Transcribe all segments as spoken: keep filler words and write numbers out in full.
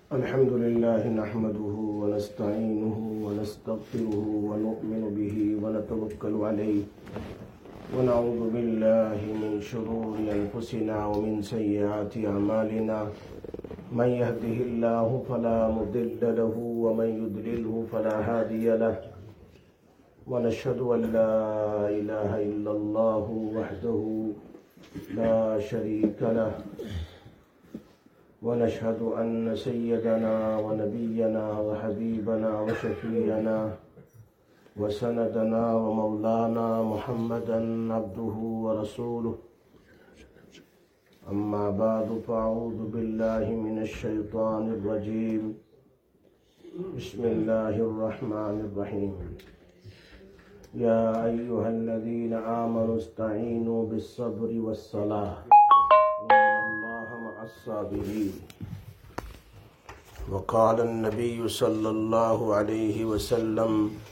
الحمد لله نحمده ونستعينه ونستغفره ونؤمن به ونتوكل عليه ونعوذ بالله من شرور أنفسنا ومن سيئات أعمالنا من يهده الله فلا مضل له ومن يضلله فلا هادي له ونشهد أن لا إله إلا الله وحده لا شريك له ونشهد أن سيدنا ونبينا وحبيبنا وشفيعنا وسندنا ومولانا محمدا عبده ورسوله أما بعد فأعوذ بالله من الشيطان الرجيم بسم الله الرحمن الرحيم يا أيها الذين آمنوا استعينوا بالصبر والصلاة الصابرين وقال النبي صلى الله عليه وسلم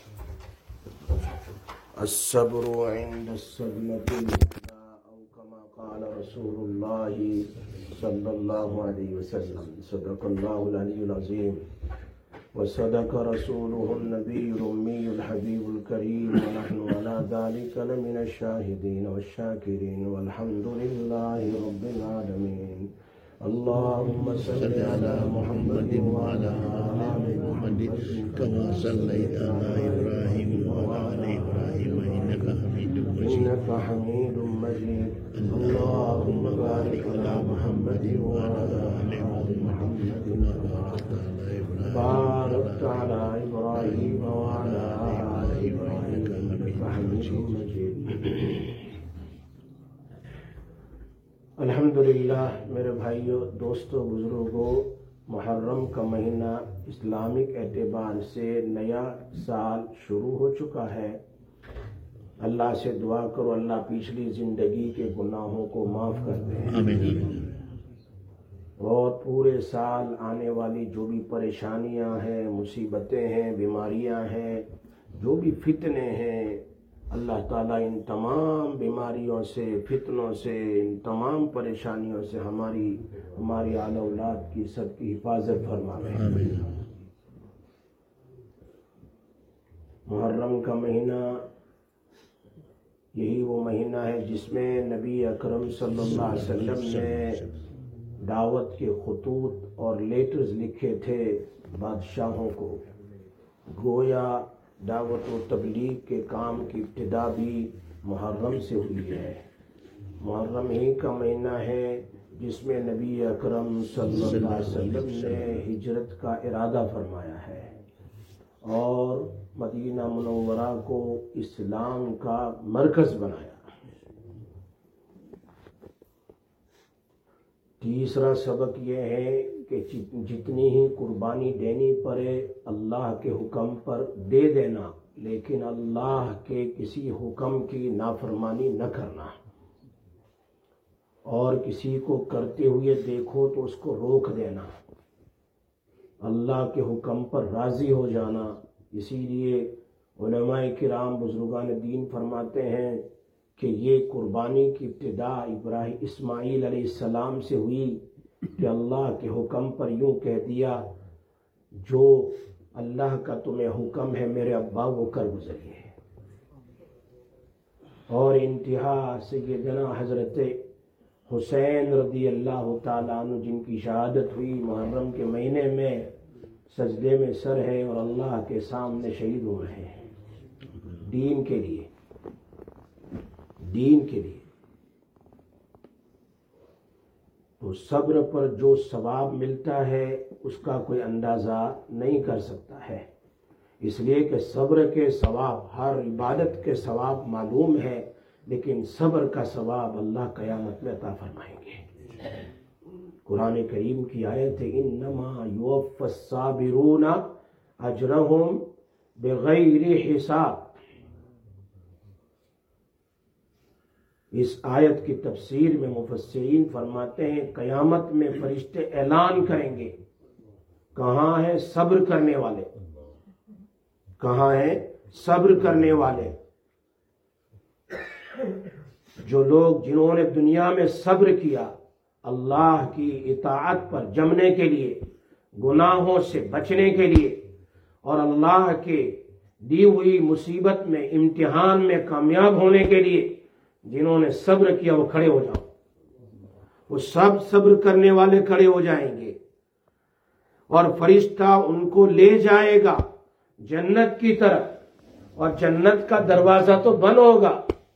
الصبر عند الصدمة الأولى أو كما قال رسول الله صلى الله عليه وسلم صدق الله العلي العظيم وصدق رسوله النبي الأمي الحبيب الكريم ونحن على ذلك لمن الشاهدين والشاكرين والحمد لله رب العالمين اللهم صل على محمد وعلى آل محمد كما صليت على إبراهيم وعلى آل إبراهيم إنك حميد مجيد إنك حميد مجيد اللهم بارك على محمد وعلى آل محمد كما باركت على إبراهيم باركت على إبراهيم وعلى آل إبراهيم إنك حميد مجيد الحمدللہ میرے بھائیوں، دوستوں، بزرگوں، محرم کا مہینہ اسلامک اعتبار سے نیا سال شروع ہو چکا ہے۔ اللہ سے دعا کرو اللہ پچھلی زندگی کے گناہوں کو معاف کر دے آمین اور پورے سال آنے والی جو بھی پریشانیاں ہیں، مصیبتیں ہیں، بیماریاں ہیں، جو بھی فتنے ہیں، اللہ تعالیٰ ان تمام بیماریوں سے، فتنوں سے، ان تمام پریشانیوں سے ہماری ہماری آل اولاد کی سب کی حفاظت فرمائے۔ آمین محرم کا مہینہ یہی وہ مہینہ ہے جس میں نبی اکرم صلی اللہ علیہ وسلم نے دعوت کے خطوط اور لیٹرز لکھے تھے بادشاہوں کو۔ گویا دعوت و تبلیغ کے کام کی ابتدا بھی محرم سے ہوئی ہے۔ محرم ہی کا مہینہ ہے جس میں نبی اکرم صلی اللہ علیہ وسلم نے ہجرت کا ارادہ فرمایا ہے اور مدینہ منورہ کو اسلام کا مرکز بنایا۔ تیسرا سبق یہ ہے کہ جتنی ہی قربانی دینی پڑے اللہ کے حکم پر دے دینا، لیکن اللہ کے کسی حکم کی نافرمانی نہ کرنا، اور کسی کو کرتے ہوئے دیکھو تو اس کو روک دینا، اللہ کے حکم پر راضی ہو جانا۔ اسی لیے علماء کرام بزرگان دین فرماتے ہیں کہ یہ قربانی کی ابتدا ابراہیم اسماعیل علیہ السلام سے ہوئی کہ اللہ کے حکم پر یوں کہہ دیا جو اللہ کا تمہیں حکم ہے میرے ابا وہ کر گزریے، اور انتہا سیدنا حضرت حسین رضی اللہ تعالیٰ عنہ جن کی شہادت ہوئی محرم کے مہینے میں، سجدے میں سر ہے اور اللہ کے سامنے شہید ہو رہے ہیں دین کے لیے، دین کے لیے۔ تو صبر پر جو ثواب ملتا ہے اس کا کوئی اندازہ نہیں کر سکتا ہے، اس لیے کہ صبر کے ثواب، ہر عبادت کے ثواب معلوم ہے، لیکن صبر کا ثواب اللہ قیامت میں عطا فرمائیں گے۔ قرآن کریم کی آیت ہے انما یوفی الصابرون اجرہم بغیر حساب۔ اس آیت کی تفسیر میں مفسرین فرماتے ہیں قیامت میں فرشتے اعلان کریں گے کہاں ہیں صبر کرنے والے، کہاں ہیں صبر کرنے والے، جو لوگ جنہوں نے دنیا میں صبر کیا اللہ کی اطاعت پر جمنے کے لیے، गुनाहों से बचने के लिए और अल्लाह के दी हुई मुसीबत में, इम्तिहान में कामयाब होने के लिए जिन्होंने सब्र किया वो खड़े हो जाओ। वो सब सब्र करने वाले खड़े हो जाएंगे और फरिश्ता उनको ले जाएगा जन्नत की तरफ, और जन्नत का दरवाजा तो बंद होगा।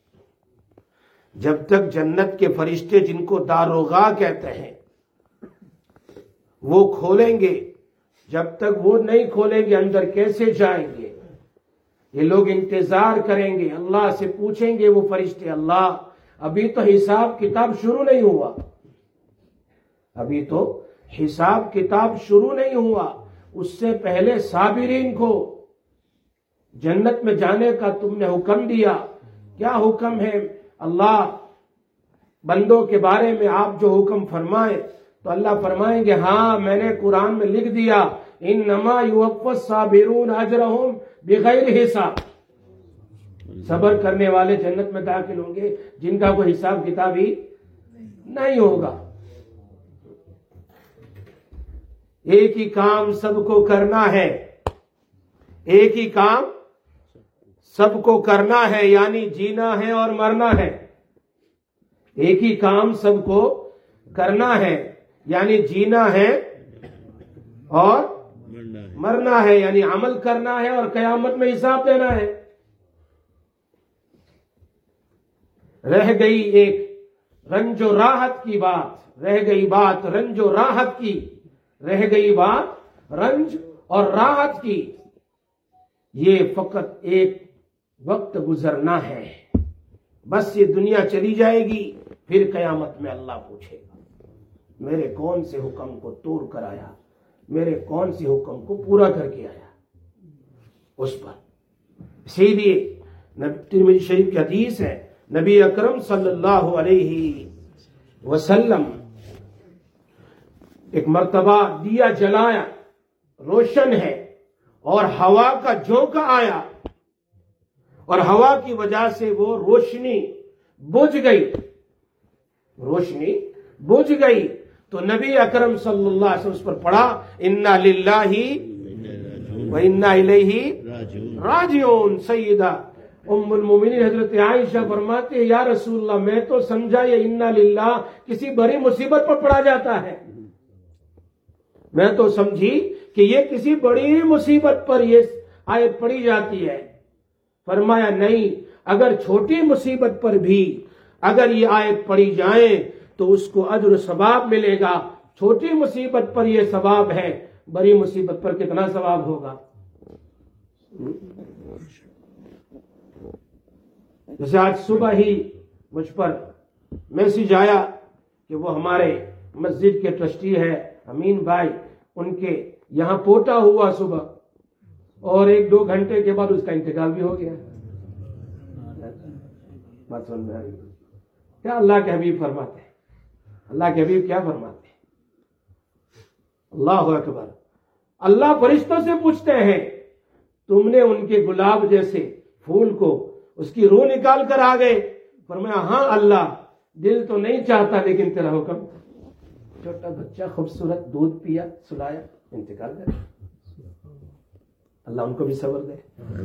जब तक जन्नत के फरिश्ते, जिनको दारोगा कहते हैं, वो खोलेंगे, जब तक वो नहीं खोलेंगे अंदर कैसे जाएंगे? ये लोग इंतजार करेंगे, अल्लाह से पूछेंगे वो फरिश्ते, अल्लाह अभी तो हिसाब किताब शुरू नहीं हुआ, अभी तो हिसाब किताब शुरू नहीं हुआ, उससे पहले साबिरीन को जन्नत में जाने का तुमने हुक्म दिया, क्या हुक्म है? अल्लाह बंदों के बारे में आप जो हुक्म फरमाए, तो अल्लाह फरमाएंगे हाँ मैंने कुरान में लिख दिया, इन्नमा युवफ़्फ़स साबिरून अजरहुम बिगैर हिसाब। सब्र करने वाले जन्नत में दाखिल होंगे जिनका कोई हिसाब किताब ही नहीं होगा। एक ही काम सबको करना है, एक ही काम सबको करना है, यानी जीना है और मरना है। एक ही काम सबको करना है, यानी जीना है और मरना है, यानी अमल करना है और कयामत में हिसाब देना है। रह गई एक रंजो राहत की बात, रह गई बात रंजो राहत की, रह गई बात रंज और राहत की। ये फकत एक वक्त गुजरना है, बस ये दुनिया चली जाएगी, फिर कयामत में अल्लाह पूछेगा मेरे कौन से हुक्म को तोड़ कर आया, मेरे कौन से हुक्म को पूरा करके आया उस पर। इसीलिए तिरमिज़ी शरीफ की हदीस है, नबी अकरम सल्लल्लाहु अलैहि वसल्लम एक मर्तबा दिया जलाया, रोशन है, और हवा का झोंका आया और हवा की वजह से वो रोशनी बुझ गई, रोशनी बुझ गई। तो नबी अकरम सल्लल्लाहु अलैहि वसल्लम उस पर पढ़ा, इन्ना लिल्लाही व इन्ना इलैहि राजिऊन। सैयदा उम्मुल मोमिनीन हजरत आयशा फरमाते हैं, या रसूलल्लाह मैं तो समझा ये इन्ना लिल्लाह किसी बड़ी मुसीबत पर पढ़ा जाता है, मैं तो समझी कि ये किसी बड़ी मुसीबत पर ये आयत पढ़ी जाती है। फरमाया नहीं, अगर छोटी मुसीबत पर भी अगर ये आयत पढ़ी जाए तो उसको अज्र सवाब मिलेगा। छोटी मुसीबत पर ये सवाब है, बड़ी मुसीबत पर कितना सवाब होगा? जैसे आज सुबह ही मुझ पर मैसेज आया कि वो हमारे मस्जिद के ट्रस्टी है अमीन भाई, उनके यहां पोटा हुआ सुबह, और एक दो घंटे के बाद उसका इंतकाल भी हो गया। बात समझ में आ रही? क्या अल्लाह के हबीब फरमाते हैं, अल्लाह के हबीब क्या फरमाते हैं? अल्लाहु अकबर। अल्लाह फरिश्तों से पूछते हैं, तुमने उनके गुलाब जैसे फूल को उसकी रूह निकाल कर आ गए? फरमाया हाँ अल्लाह, दिल तो नहीं चाहता लेकिन तेरा हुक्म। छोटा बच्चा खूबसूरत दूध पिया, सुलाया, इंतकाल कर। अल्लाह उनको भी सब्र दे।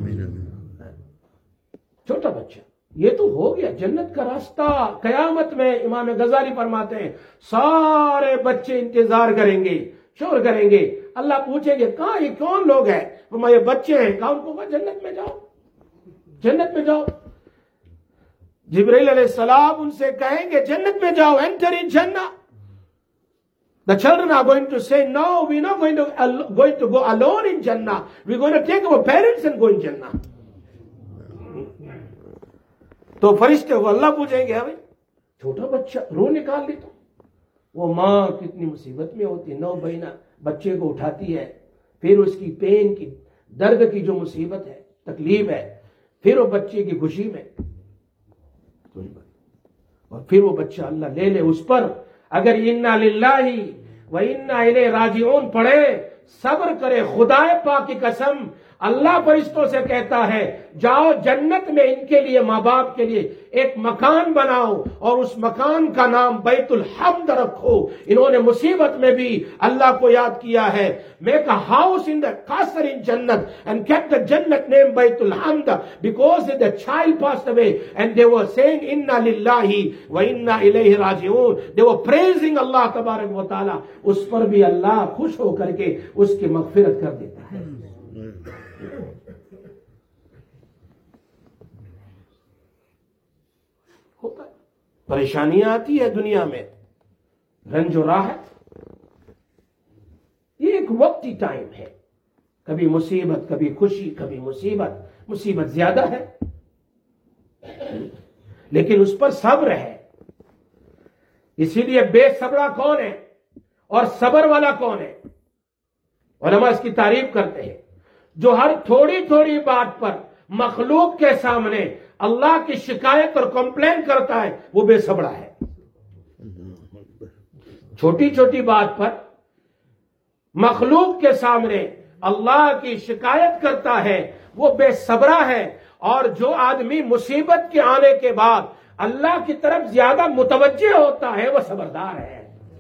छोटा बच्चा, ये तो हो गया जन्नत का रास्ता। कयामत में इमाम गजाली फरमाते हैं सारे बच्चे इंतजार करेंगे, शोर करेंगे, अल्लाह पूछेंगे कहां ये कौन लोग हैं? फरमाया बच्चे हैं। कहा उनको कहा जन्नत में जाओ, जन्नत में जाओ। जिब्रील अलैहिस्सलाम उनसे कहेंगे जन्नत में जाओ, एंटर इन जन्नह। The children are going to say, no, we're not going to, uh, going to go alone in Jannah. We're going to take our parents and go in Jannah. तो फरिश्ते वो अल्लाह पूछेंगे, भाई छोटा बच्चा रो निकाल ली तो वो माँ कितनी मुसीबत में होती है, नौ महीना बच्चे को उठाती है, फिर उसकी पेन की, दर्द की जो मुसीबत है, तकलीफ है, फिर वो बच्चे की खुशी में, और फिर वो बच्चा अल्लाह ले ले उस पर। अगर इन्ना लिल्लाही व इन्ना इलैहि राजिऊन पढ़े, सब्र करे, खुदाए पाक की कसम اللہ فرشتوں سے کہتا ہے جاؤ جنت میں ان کے لیے ماں باپ کے لیے ایک مکان بناؤ اور اس مکان کا نام بیت الحمد رکھو. انہوں نے مصیبت میں بھی اللہ کو یاد کیا ہے. میک اے ہاؤس ان دا قصر ان جنت اینڈ کیپ دا جنت نیم بیت الحمد because the child passed away and they were saying انا للہ و انا الیہ راجعون. دے ور پریزنگ اللہ تبارک و تعالی. اس پر بھی اللہ خوش ہو کر کے اس کی مغفرت کر دیتا ہے. ہوتا ہے پریشانیاں آتی ہے دنیا میں, رنج و راحت, یہ ایک وقتی ٹائم ہے. کبھی مصیبت کبھی خوشی, کبھی مصیبت. مصیبت زیادہ ہے لیکن اس پر صبر ہے. اسی لیے بے صبرا کون ہے اور صبر والا کون ہے؟ علماء اس کی تعریف کرتے ہیں جو ہر تھوڑی تھوڑی بات پر مخلوق کے سامنے اللہ کی شکایت اور کمپلین کرتا ہے وہ بے صبرا ہے. چھوٹی چھوٹی بات پر مخلوق کے سامنے اللہ کی شکایت کرتا ہے وہ بے صبرا ہے. اور جو آدمی مصیبت کے آنے کے بعد اللہ کی طرف زیادہ متوجہ ہوتا ہے وہ صبردار ہے.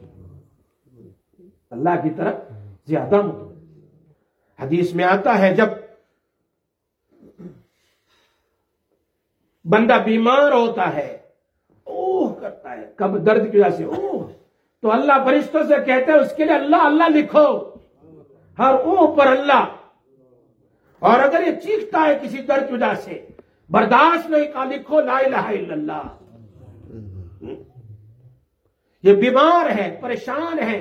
اللہ کی طرف زیادہ متوجہ. حدیث میں آتا ہے جب بندہ بیمار ہوتا ہے اوہ کرتا ہے, کب درد کی وجہ سے اوہ, تو اللہ فرشتوں سے کہتے ہیں اس کے لیے اللہ اللہ لکھو, ہر اوہ پر اللہ. اور اگر یہ چیختا ہے کسی درد کی وجہ سے برداشت نہیں کا, لکھو لا الہ الا اللہ. یہ بیمار ہے, پریشان ہے,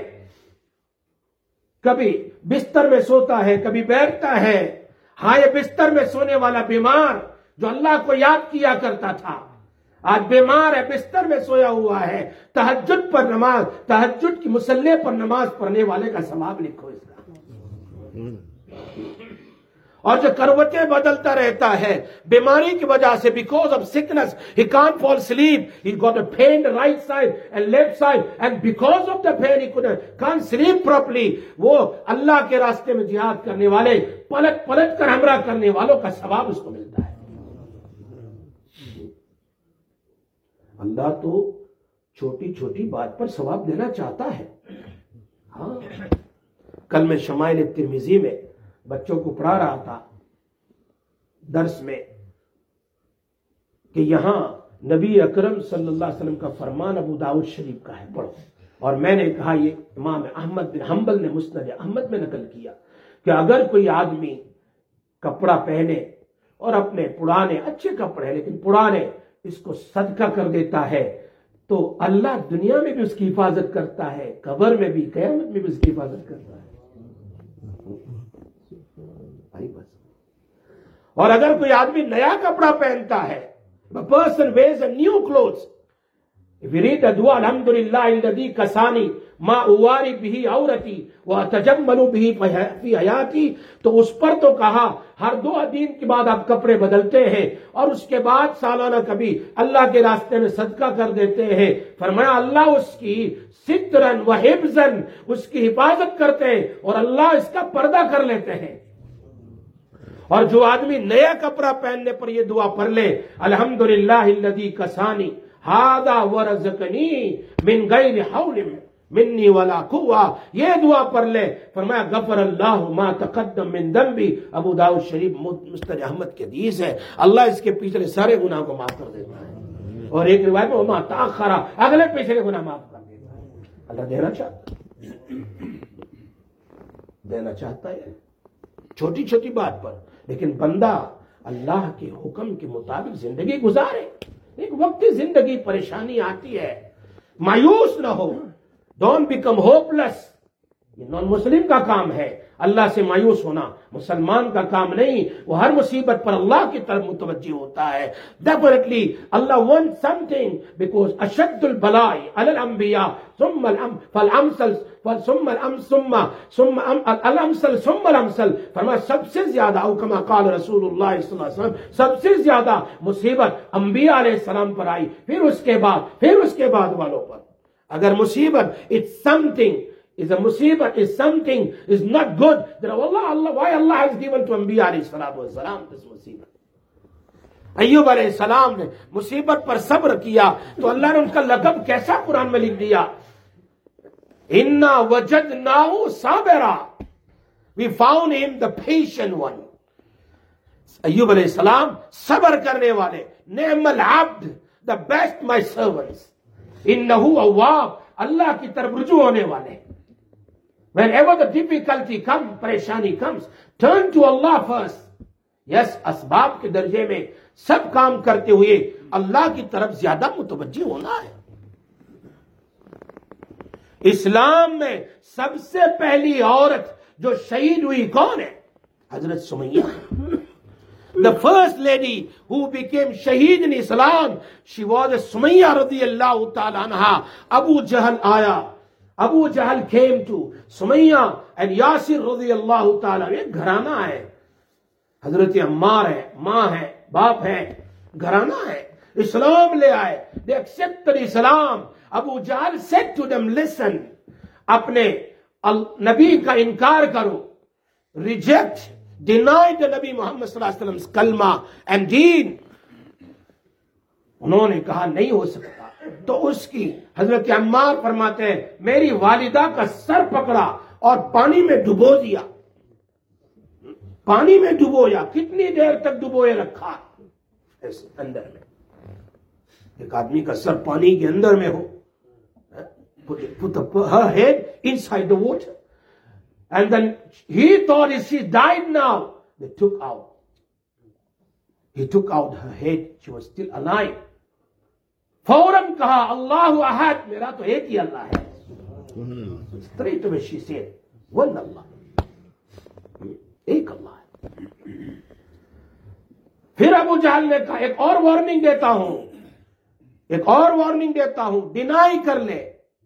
کبھی بستر میں سوتا ہے کبھی بیٹھتا ہے. ہاں یہ بستر میں سونے والا بیمار جو اللہ کو یاد کیا کرتا تھا آج بیمار ہے, بستر میں سویا ہوا ہے. تہجد پر نماز, تہجد کی مصلی پر نماز پڑھنے والے کا ثواب لکھو اس کا. اور جو کروٹیں بدلتا رہتا ہے بیماری کی وجہ سے, because of sickness he can't fall sleep, he got a pain right side and left side and because of the pain he can't sleep properly. وہ اللہ کے راستے میں جہاد کرنے والے, پلٹ پلٹ کر ہمراہ کرنے والوں کا ثواب اس کو ملتا ہے. اللہ تو چھوٹی چھوٹی بات پر ثواب دینا چاہتا ہے. ہاں کل میں شمائل ترمذی میں بچوں کو پڑھا رہا تھا درس میں کہ یہاں نبی اکرم صلی اللہ علیہ وسلم کا فرمان ابو داؤد شریف کا ہے, پڑھو. اور میں نے کہا یہ امام احمد بن حنبل نے مسند احمد میں نقل کیا کہ اگر کوئی آدمی کپڑا پہنے اور اپنے پرانے اچھے کپڑے لیکن پرانے اس کو صدقہ کر دیتا ہے تو اللہ دنیا میں بھی اس کی حفاظت کرتا ہے, قبر میں بھی, قیامت میں بھی اس کی حفاظت کرتا ہے. اور اگر کوئی آدمی نیا کپڑا پہنتا ہے, a person wears a new clothes, if you read the dua alhamdulillah alladhi kasani ma uwari bihi awrati wa atajammalu bihi fi hayati, تو اس پر تو کہا ہر دو دن کے بعد آپ کپڑے بدلتے ہیں اور اس کے بعد سالانہ کبھی اللہ کے راستے میں صدقہ کر دیتے ہیں. فرمایا اللہ اس کی سترن و حفظن, اس کی حفاظت کرتے ہیں اور اللہ اس کا پردہ کر لیتے ہیں. اور جو آدمی نیا کپڑا پہننے پر یہ دعا پڑھ لے الحمدللہ الذی کسانی ھذا ورزقنی من غیر حول منی ولا قوہ, یہ دعا پڑھ لے, فرمایا غفر اللہ ما تقدم من ذنبی. ابو داؤد شریف مسند احمد کی حدیث ہے, اللہ اس کے پچھلے سارے گناہ کو معاف کر دیتا ہے. اور ایک روایت میں وما تاخر, اگلے پچھلے گناہ معاف کر دیتا ہے. اللہ دینا چاہتا ہے, دینا چاہتا ہے چھوٹی چھوٹی بات پر, لیکن بندہ اللہ کے حکم کے مطابق زندگی گزارے. ایک وقتی زندگی پریشانی آتی ہے, مایوس نہ ہو, ڈونٹ بیکم ہوپلیس. یہ نان مسلم کا کام ہے اللہ سے مایوس ہونا, مسلمان کا کام نہیں. وہ ہر مصیبت پر اللہ کی طرف متوجہ ہوتا ہے. ڈیفینیٹلی اللہ وانٹ سم تھنگ بیکاز اشد البلاء علی الانبیاء ثم الامثل ثم ثم ثم الامثل ثم الامثل. فرمایا سب سے زیادہ, او کما قال رسول اللہ صلی اللہ علیہ وسلم, سب سے زیادہ مصیبت انبیاء علیہ السلام پر آئی, پھر اس کے بعد پھر اس کے بعد والوں پر. اگر مصیبت it's something is a musibat, is something is not good, then Allah, Allah, why Allah has given to Anbiya alayhi salatu wa salam this musibat? ایوب علیہ السلام نے مصیبت پر صبر کیا تو اللہ نے ان کا لقب کیسا قرآن میں لکھ دیا؟ اِنَّا وَجَدْنَاهُ صَابِرًا, we found him the patient one. Ayub علیہ السلام صبر کرنے والے, نعم العبد, the best my servants. انہو اواب, اللہ کی طرف رجوع ہونے والے. Whenever the difficulty comes, پریشانی comes, turn to Allah first. یس, اسباب کے درجے میں سب کام کرتے ہوئے اللہ کی طرف زیادہ متوجہ ہونا ہے. اسلام میں سب سے پہلی عورت جو شہید ہوئی کون ہے؟ حضرت Sumaiya. The first lady who became shaheed in Islam, she was Sumayya radiyallahu ta'ala anha. Abu Jahl آیا. Abu Jahl came to Sumayya and Yasir radiyallahu ta'ala. ایک گھرانہ ہے. حضرت عمار ہے, ماں ہے, باپ ہے, گھرانہ ہے. اسلام لے آئے. They accepted Islam. Abu Jahl said to them, listen, اپنے نبی کا انکار کرو. Reject, deny the نبی محمد صلی اللہ علیہ وسلم کلمہ and دین. انہوں نے کہا نہیں ہو سکتا. تو اس کی حضرت عمار فرماتے ہیں میری والدہ کا سر پکڑا اور پانی میں ڈبو دیا. پانی میں ڈبویا. کتنی دیر تک ڈبوئے رکھا؟ اندر میں. ایک آدمی کا سر پانی کے اندر میں ہو. Put, put the, her head inside the water. And then he thought if she died now, they took out. He took out her head. She was still alive. فوراً کہا اللہ احد, میرا تو ایک ہی اللہ ہے. Straight away she said, one Allah. ایک اللہ ہے. پھر ابو جہل نے کہا ایک اور وارننگ دیتا ہوں, ایک اور وارننگ دیتا ہوں, ڈینائی کر لے.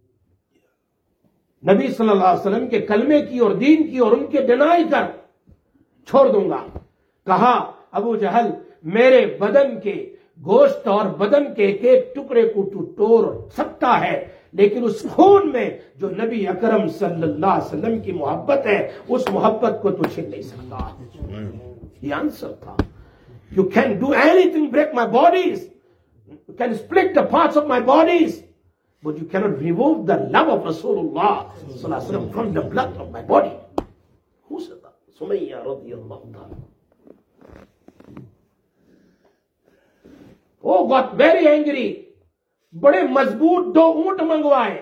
نبی صلی اللہ علیہ وسلم کے کلمے کی اور دین کی اور ان کے ڈینائی کر, چھوڑ دوں گا. کہا ابو جہل میرے بدن کے گوشت اور بدن کے ایک ایک ٹکڑے کو تو توڑ سکتا ہے, لیکن اس خون میں جو نبی اکرم صلی اللہ علیہ وسلم کی محبت ہے اس محبت کو تو چھین نہیں سکتا. یہ آنسر تھا. You can do anything, break my bodies, you can split the parts of my bodies, but you cannot remove the love of Rasulullah sallallahu alaihi wasallam from the blood of my body. Who said that? Sumayya radiyallahu ta'ala. Oh, got very angry. بڑے مضبوط دو اونٹ منگوائے,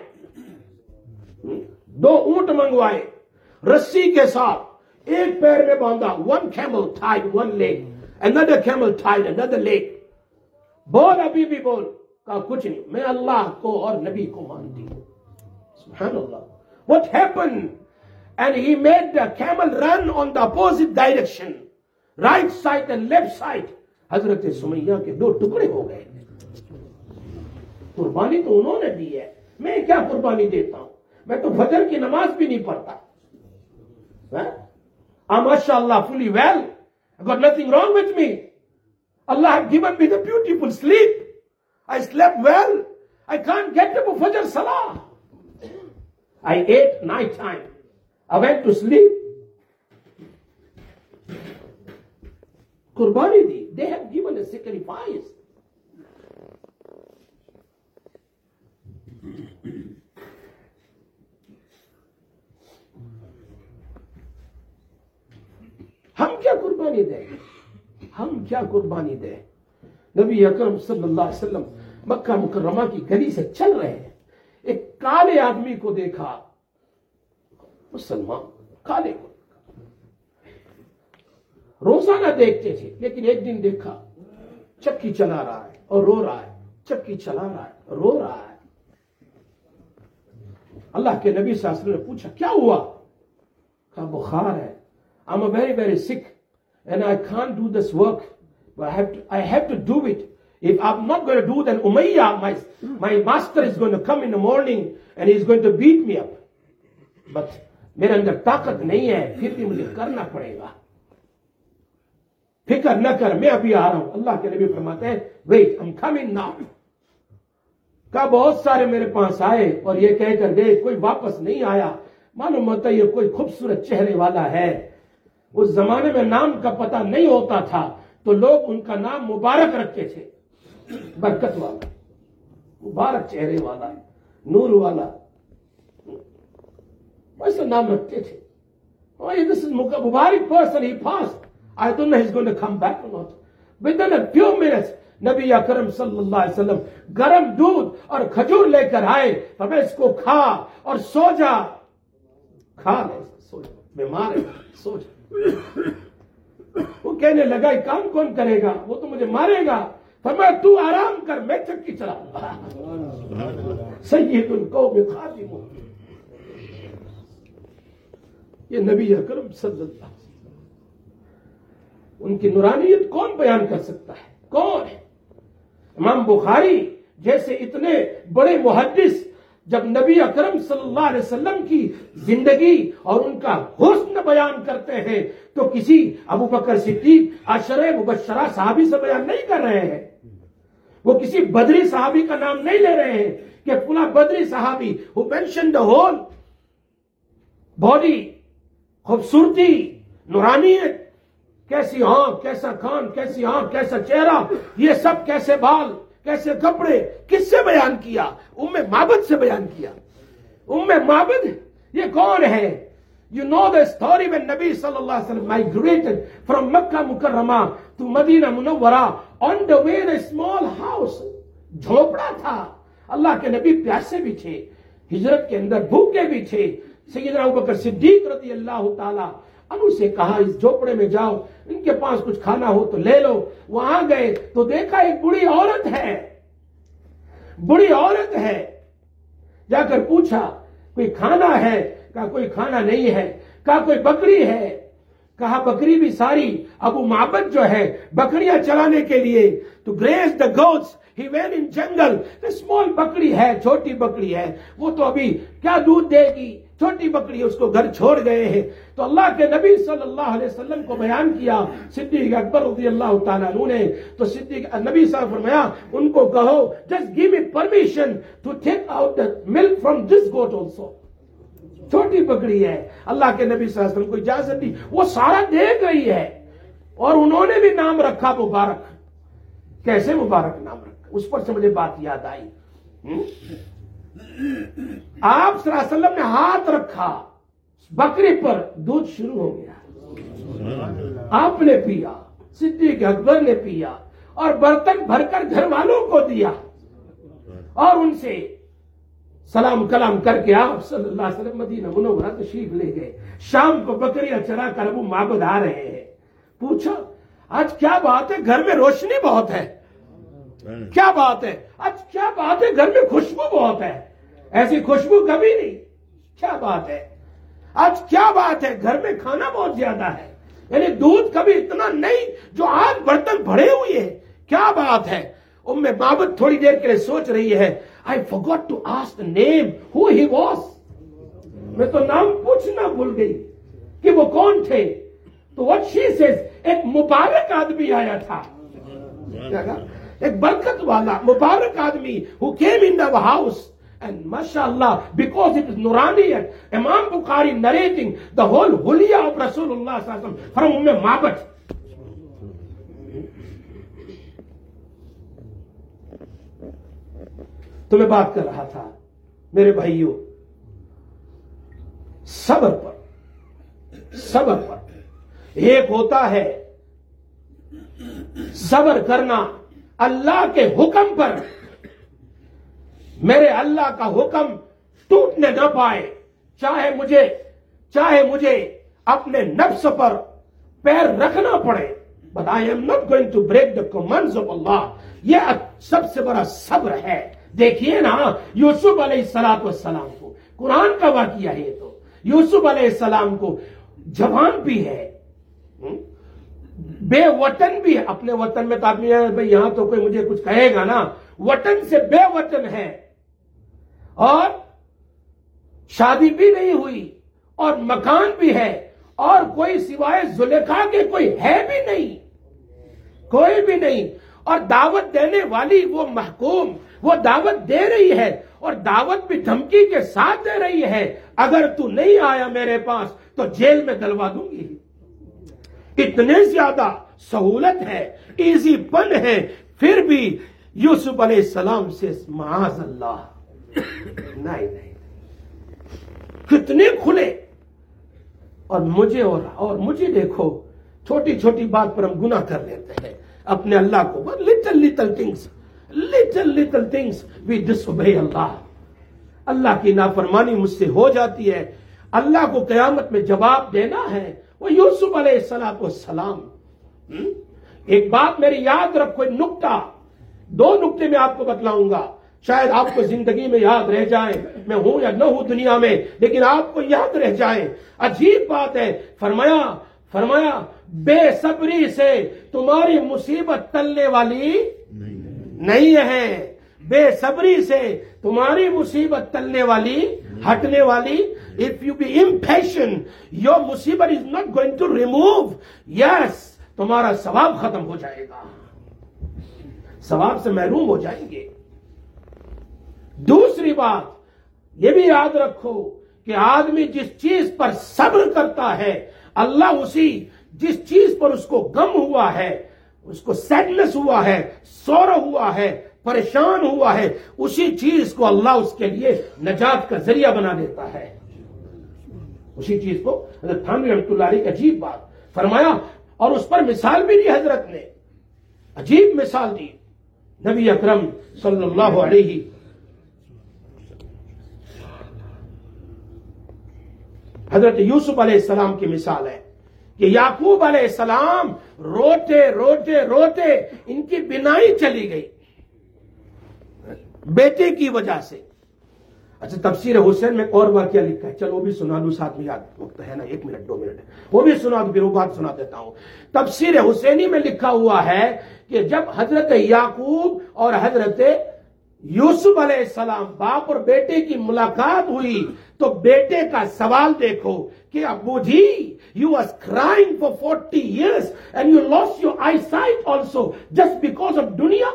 دو اونٹ منگوائے رسی کے ساتھ, ایک پیر میں باندھا. One camel tied one leg, another camel tied another leg. بول ابھی بھی بول. کہا کچھ نہیں, میں اللہ کو اور نبی کو مانتی ہوں. سبحان اللہ. What happened? And he made the camel run on the opposite direction, right side and left side. حضرت سمیہ کے دو ٹکڑے ہو گئے. قربانی تو انہوں نے دی ہے, میں کیا قربانی دیتا ہوں؟ میں تو فجر کی نماز بھی نہیں پڑھتا. ماشاء اللہ fully well, I got nothing wrong with me. Allah had given me the beautiful sleep. I slept well. I can't get up for Fajr Salah. I ate night time. I went to sleep. Qurbani di. They have given a sacrifice. ہم کیا قربانی دیں؟ ہم کیا قربانی دیں؟ نبی اکرم صلی اللہ علیہ وسلم مکہ مکرمہ کی گلی سے چل رہے ہیں, ایک کالے آدمی کو دیکھا. مسلمان کالے کو روزانہ دیکھتے تھے, لیکن ایک دن دیکھا چکی چلا رہا ہے اور رو رہا ہے, چکی چلا رہا ہے رو رہا ہے. اللہ کے نبی صلی اللہ علیہ وسلم نے پوچھا کیا ہوا؟ کہا بخار ہے. I'm a very very sick and I can't do this work, but I have to, I have to do it. If I'm not going to do, then Umayyah, my, my master, is going to come in the morning and he's going to beat me up. But میرے اندر طاقت نہیں ہے, پھر بھی مجھے کرنا پڑے گا. فکر نہ کر, میں ابھی آ رہا ہوں. اللہ کے نبی فرماتے ہیں wait, I'm coming now. کہا بہت سارے میرے پاس آئے اور یہ کہہ کر گئے, کوئی واپس نہیں آیا. معلوم ہوتا ہے یہ کوئی خوبصورت چہرے والا ہے. اس زمانے میں نام کا پتہ نہیں ہوتا تھا تو لوگ ان کا نام مبارک رکھتے تھے. برکت والا, مبارک چہرے والا, نور والا, ایسا نام رکھتے تھے. Oh, this is Mubarak person, he passed. I don't know he's going to come back or not. Within a few minutes, نبی اکرم صلی اللہ علیہ وسلم گرم دودھ اور کھجور لے کر آئے. فرمایا اس کو کھا اور سو جا. کھا لے, سو جا, بیمار ہے, سو جا. وہ کہنے لگا یہ کام کون کرے گا, وہ تو مجھے مارے گا. فرمایا تو آرام کر, میں چکی چلا. سید القوم خاتمہ. یہ نبی اکرم صلی اللہ علیہ وسلم, ان کی نورانیت کون بیان کر سکتا ہے؟ کون ہے؟ امام بخاری جیسے اتنے بڑے محدث جب نبی اکرم صلی اللہ علیہ وسلم کی زندگی اور ان کا حسن بیان کرتے ہیں تو کسی ابو بکر صدیق عشرہ مبشرہ صحابی سے بیان نہیں کر رہے ہیں. وہ کسی بدری صحابی کا نام نہیں لے رہے ہیں کہ فلاں بدری صحابی who mentioned the whole body, خوبصورتی, نورانیت, کیسی آنکھ, کیسا کان, کیسی آنکھ, کیسا چہرہ, یہ سب کیسے بال, کیسے کپڑے, کس سے بیان کیا؟ ام معبد سے بیان کیا. ام معبد یہ کون ہے؟ You know the story when Nabi sallallahu alaihi wasallam migrated from Makkah Mukarramah to Medina Munawwara. On the way in a small house, جھوپڑا تھا. اللہ کے نبی پیاسے بھی تھے, ہجرت کے اندر بھوکے بھی تھے. سیدنا ابوبکر صدیق رضی اللہ تعالی عنہ سے کہا اس جھوپڑے میں جاؤ, ان کے پاس کچھ کھانا ہو تو لے لو. وہاں گئے تو دیکھا ایک بڑی عورت ہے, بڑی عورت ہے. جا کر پوچھا کوئی کھانا ہے؟ کہا کوئی کھانا نہیں ہے. کہا کوئی بکری ہے؟ کہا بکری بھی ساری. ابو معبد جو ہے بکریاں چلانے کے لیے تو graze the goats, he went in jungle. The small بکری ہے, چھوٹی بکری ہے, وہ تو ابھی کیا دودھ دے گی, چھوٹی بکری, اس کو گھر چھوڑ گئے ہیں. تو اللہ کے نبی صلی اللہ علیہ وسلم کو بیان کیا صدیق اکبر رضی اللہ تعالیٰ عنہ نے. تو صدیق نبی صلی اللہ علیہ وسلم فرمایا ان کو کہو just give me permission to take out the milk from this goat also. چھوٹی بکری ہے, اللہ کے نبی صلی اللہ علیہ وسلم کو اجازت دی. وہ سارا دیکھ رہی ہے اور انہوں نے بھی نام رکھا مبارک. کیسے مبارک نام رکھا, اس پر سے مجھے بات یاد آئی. آپ صلی اللہ علیہ وسلم نے ہاتھ رکھا بکری پر, دودھ شروع ہو گیا. آپ نے پیا, صدیق اکبر نے پیا اور برتن بھر کر گھر والوں کو دیا اور ان سے سلام کلام کر کے آپ صلی اللہ علیہ وسلم مدینہ منورہ تشریف لے گئے. شام کو بکریاں چرا کر ابو معبد آ رہے ہیں. پوچھا آج کیا بات ہے, گھر میں روشنی بہت ہے, کیا بات ہے, آج کیا بات ہے, گھر میں خوشبو بہت ہے, ایسی خوشبو کبھی نہیں, کیا بات ہے, آج کیا بات ہے, گھر میں کھانا بہت زیادہ ہے, یعنی دودھ کبھی اتنا نہیں جو آج برتن بھرے ہوئے ہیں, کیا بات ہے. ام معبد تھوڑی دیر کے لیے سوچ رہی ہے, I forgot to ask the name, who he was. میں تو نام پوچھنا بھول گئی کہ وہ کون تھے. تو what she says, ایک مبارک آدمی آیا تھا, ایک برکت والا مبارک آدمی who came in the house. And mashallah, because it is Nuraniyat, Imam Bukhari narrating the whole hulya of Rasulullah sallallahu alaihi wasallam from Umm Ma'bad. تو میں بات کر رہا تھا میرے بھائیوں, صبر پر, صبر پر. ایک ہوتا ہے صبر کرنا اللہ کے حکم پر, میرے اللہ کا حکم ٹوٹنے نہ پائے, چاہے مجھے چاہے مجھے اپنے نفس پر پیر رکھنا پڑے, but I am not going to break the commands of Allah. یہ سب سے بڑا صبر ہے. دیکھیے نا یوسف علیہ السلام والسلام کو, قرآن کا واقعہ ہے. تو یوسف علیہ السلام کو جوان بھی ہے, بے وطن بھی ہے. اپنے وطن میں تو آدمی ہے بھائی یہاں تو کوئی مجھے کچھ کہے گا نا, وطن سے بے وطن ہے اور شادی بھی نہیں ہوئی اور مکان بھی ہے اور کوئی سوائے زلیخا کے کوئی ہے بھی نہیں, کوئی بھی نہیں. اور دعوت دینے والی وہ محکوم, وہ دعوت دے رہی ہے اور دعوت بھی دھمکی کے ساتھ دے رہی ہے، اگر تو نہیں آیا میرے پاس تو جیل میں ڈلوا دوں گی۔ اتنے زیادہ سہولت ہے، ایزی پن ہے، پھر بھی یوسف علیہ السلام سے معاذ اللہ، نہیں نہیں، کتنے کھلے۔ اور مجھے اور اور مجھے دیکھو، چھوٹی چھوٹی بات پر ہم گناہ کر لیتے ہیں اپنے اللہ کو، little little things little little things we disobey اللہ، اللہ کی نافرمانی مجھ سے ہو جاتی ہے، اللہ کو قیامت میں جواب دینا ہے۔ وہ یوسف علیہ السلام والسلام، ایک بات میری یاد رکھو، ایک نکتہ، دو نکتے میں آپ کو بتلاؤں گا، شاید آپ کو زندگی میں یاد رہ جائیں، میں ہوں یا نہ ہوں دنیا میں، لیکن آپ کو یاد رہ جائیں۔ عجیب بات ہے، فرمایا فرمایا بے صبری سے تمہاری مصیبت ٹلنے والی نہیں ہے، بے صبری سے تمہاری مصیبت ٹلنے والی، ہٹنے والی۔ If you be impatient, your مصیبت is not going to remove. Yes، تمہارا ثواب ختم ہو جائے گا، ثواب سے محروم ہو جائیں گے۔ دوسری بات یہ بھی یاد رکھو کہ آدمی جس چیز پر صبر کرتا ہے، اللہ اسی جس چیز پر اس کو غم ہوا ہے، اس کو سیڈنس ہوا ہے، سورو ہوا ہے، پریشان ہوا ہے، اسی چیز کو اللہ اس کے لیے نجات کا ذریعہ بنا دیتا ہے، اسی چیز کو۔ حضرت تھانوی رحمۃ اللہ علیہ کی عجیب بات فرمایا، اور اس پر مثال بھی دی حضرت نے، عجیب مثال دی نبی اکرم صلی اللہ علیہ حضرت یوسف علیہ السلام کی مثال ہے کہ یعقوب علیہ السلام روتے روتے روتے ان کی بینائی چلی گئی بیٹے کی وجہ سے۔ اچھا، تفسیر حسین میں اور واقعہ لکھا ہے، چلو وہ بھی سنا دوں، ساتھ میں یاد وقت ہے نا، ایک منٹ دو منٹ وہ بھی سنا دوں، پھر وہ بات سنا دیتا ہوں۔ تفسیر حسینی میں لکھا ہوا ہے کہ جب حضرت یعقوب اور حضرت یوسف علیہ السلام باپ اور بیٹے کی ملاقات ہوئی تو بیٹے کا سوال دیکھو کہ ابو جی you was crying for forty years and you lost your eyesight also just because of دنیا،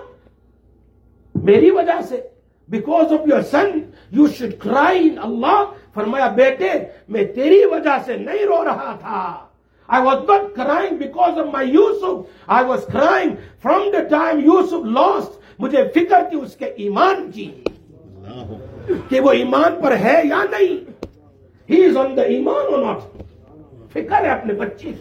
میری وجہ سے، because of your sin you should cry اللہ۔ فرمایا بیٹے میں تیری وجہ سے نہیں رو رہا تھا، I was not crying because of my Yusuf. I was crying from the time Yusuf lost. مجھے فکر تھی اس کے ایمان کی کہ وہ ایمان پر ہے یا نہیں، he is on the ایمان or not، فکر ہے اپنے بچے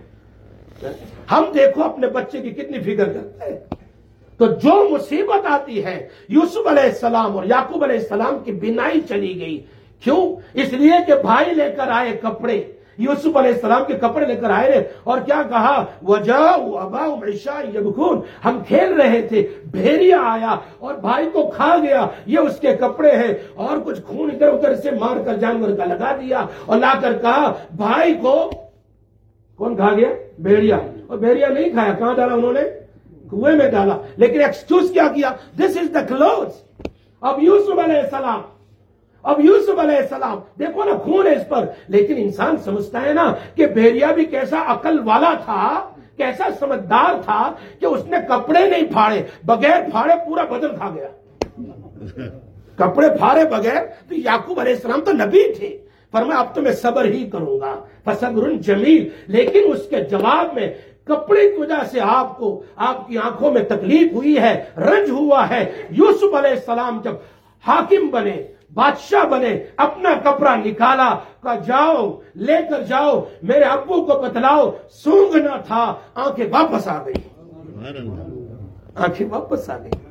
کی۔ ہم دیکھو اپنے بچے کی کتنی فکر کرتے ہیں۔ تو جو مصیبت آتی ہے، یوسف علیہ السلام اور یعقوب علیہ السلام کی بینائی چلی گئی، کیوں؟ اس لیے کہ بھائی لے کر آئے کپڑے، یوسف علیہ السلام کے کپڑے لے کر آئے اور کیا کہا، وَجَاءُوا أَبَاهُمْ عِشَاءً يَبْكُونَ، ہم کھیل رہے تھے، بھیڑیا آیا اور بھائی کو کھا گیا، یہ اس کے کپڑے ہیں، اور کچھ خون ادھر ادھر سے مار کر جانور کا لگا دیا اور لا کر کہا بھائی کو کون کھا گیا؟ بھیڑیا۔ اور بھیڑیا نہیں کھایا، کہاں ڈالا انہوں نے؟ کنویں میں ڈالا، لیکن ایکسکیوز کیا کیا، دس از دا کلوتھ اب یوسف علیہ السلام، اب یوسف علیہ السلام، دیکھو نا خون ہے اس پر، لیکن انسان سمجھتا ہے نا کہ بھیڑیا بھی کیسا عقل والا تھا، کیسا سمجھدار تھا کہ اس نے کپڑے نہیں پھاڑے، بغیر پھاڑے پورا بدن کھا گیا، کپڑے پھاڑے بغیر۔ تو یعقوب علیہ السلام تو نبی تھے، فرمایا اب تو میں صبر ہی کروں گا، فصبر جمیل، لیکن اس کے جواب میں کپڑے کی وجہ سے آپ کو، آپ کی آنکھوں میں تکلیف ہوئی ہے، رنج ہوا ہے۔ یوسف علیہ السلام جب حاکم بنے، بادشاہ بنے، اپنا کپڑا نکالا، کہا جاؤ لے کر جاؤ، میرے ابو کو بتلاؤ، سونگنا تھا، آنکھیں واپس آ گئی، آنکھیں واپس آ گئی۔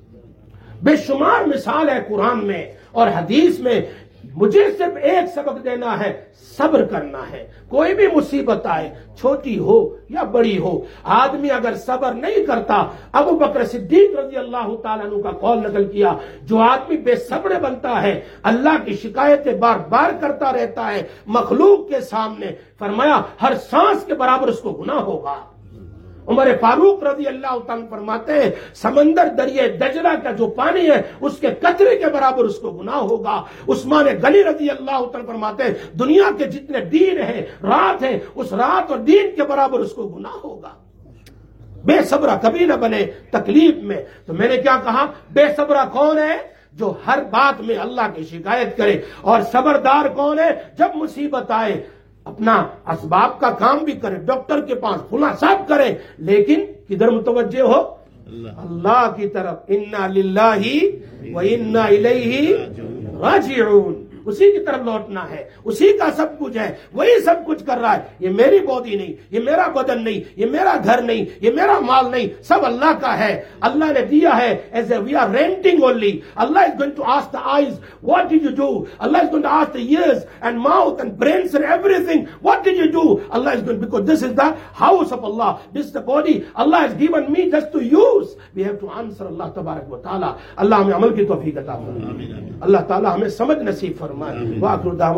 بے شمار مثال ہے قرآن میں اور حدیث میں، مجھے صرف ایک سبق دینا ہے، صبر کرنا ہے۔ کوئی بھی مصیبت آئے، چھوٹی ہو یا بڑی ہو، آدمی اگر صبر نہیں کرتا، ابو بکر صدیق رضی اللہ تعالیٰ عنہ کا قول نقل کیا، جو آدمی بے صبر بنتا ہے، اللہ کی شکایتیں بار بار کرتا رہتا ہے مخلوق کے سامنے، فرمایا ہر سانس کے برابر اس کو گناہ ہوگا۔ عمر فاروق رضی اللہ تعالیٰ فرماتے ہیں سمندر دریائے دجلہ کا جو پانی ہے اس کے قطرے کے برابر اس کو گناہ ہوگا۔ عثمان غنی رضی اللہ تعالیٰ فرماتے ہیں دنیا کے جتنے دن ہیں، رات ہیں، اس رات اور دن کے برابر اس کو گناہ ہوگا۔ بے صبرہ کبھی نہ بنے تکلیف میں۔ تو میں نے کیا کہا، بے صبرہ کون ہے؟ جو ہر بات میں اللہ کی شکایت کرے. اور صبردار کون ہے؟ جب مصیبت آئے اپنا اسباب کا کام بھی کرے، ڈاکٹر کے پاس فلاں صاحب کرے، لیکن کدھر متوجہ ہو؟ اللہ کی طرف. انا للہ و انا الیہ راجعون. اسی کی طرف لوٹنا ہے، اسی کا سب کچھ ہے، وہی سب کچھ کر رہا ہے. یہ میری باڈی نہیں، یہ میرا بدن نہیں، یہ میرا گھر نہیں، یہ میرا مال نہیں، سب اللہ کا ہے. اللہ نے دیا ہے. As a we are renting only. اللہ is going to ask the eyes, what did you do? Allah is going to ask the ears and mouth and brains and everything, what did you do? Allah is going, because this is the house of Allah, this is the body Allah has given me just to use. We have to answer Allah tabarak wa ta'ala. اللہ ہمیں عمل کی توفیق عطا فرمائے، اللہ تعالی ہمیں سمجھ نصیب فرمائے. وآخر دعوانا